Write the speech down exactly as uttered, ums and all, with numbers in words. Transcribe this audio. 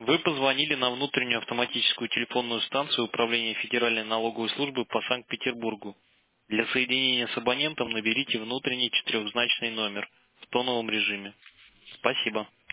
Вы позвонили на внутреннюю автоматическую телефонную станцию Управления Федеральной налоговой службы по Санкт-Петербургу. Для соединения с абонентом наберите внутренний четырехзначный номер в тоновом режиме. Спасибо.